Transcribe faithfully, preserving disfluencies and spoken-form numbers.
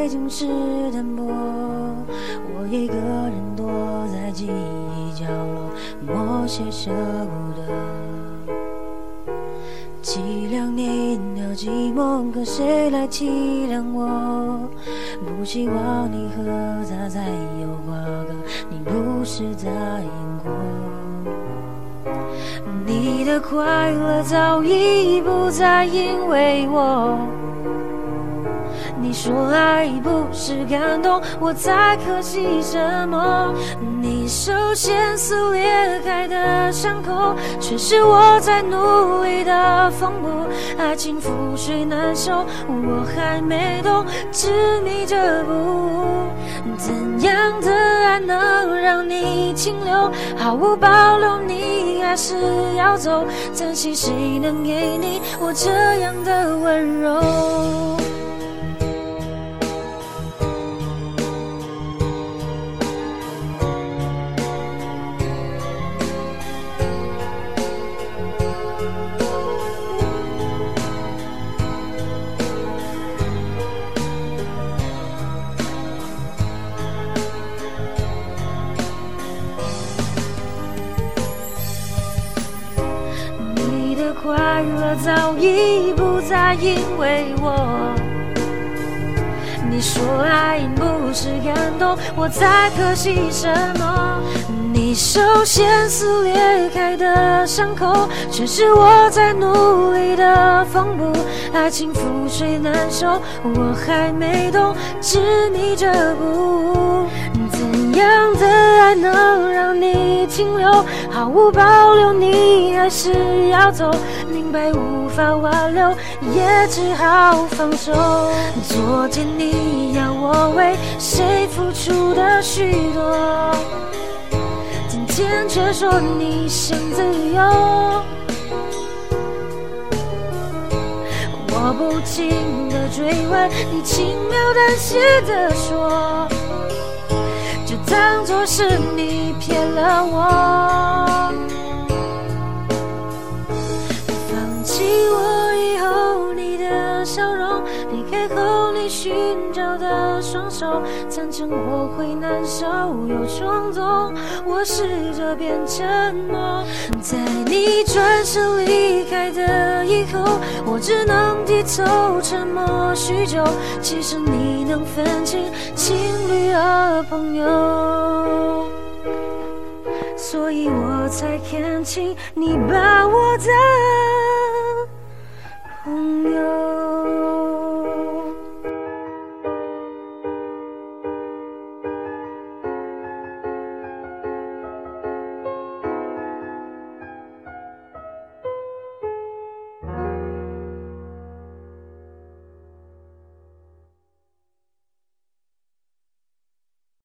已经是淡薄，我一个人躲在记忆角落，默写舍不得。体谅你的寂寞，可谁来体谅我？不希望你和他再有瓜葛，你不是答应过。你的快乐早已不再因为我，你说爱不是感动，我在可惜什么？你手先撕裂开的伤口，却是我在努力的缝补。爱情覆水难收，我还没懂执迷这步。怎样的爱能让你停留？毫无保留，你还是要走？暂时谁能给你我这样的温柔？快乐早已不再因为我，你说爱不是感动，我在可惜什么？你手先撕裂开的伤口，却是我在努力的缝补。爱情覆水难收，我还没懂执迷这步。怎样的爱能让你停留？毫无保留，你还是要走？明白无法挽留，也只好放手。昨天你要我为谁付出的许多，今天却说你想自由。我不停地追问，你轻描淡写地说，就当作是你骗了我。放弃我以后，你的笑容，离开后你寻找的双手，赞成我会难受又冲动，我试着变沉默。在你转身离开的以后，我只能低头沉默许久。其实你能分清情侣和朋友，所以我才看清你把我的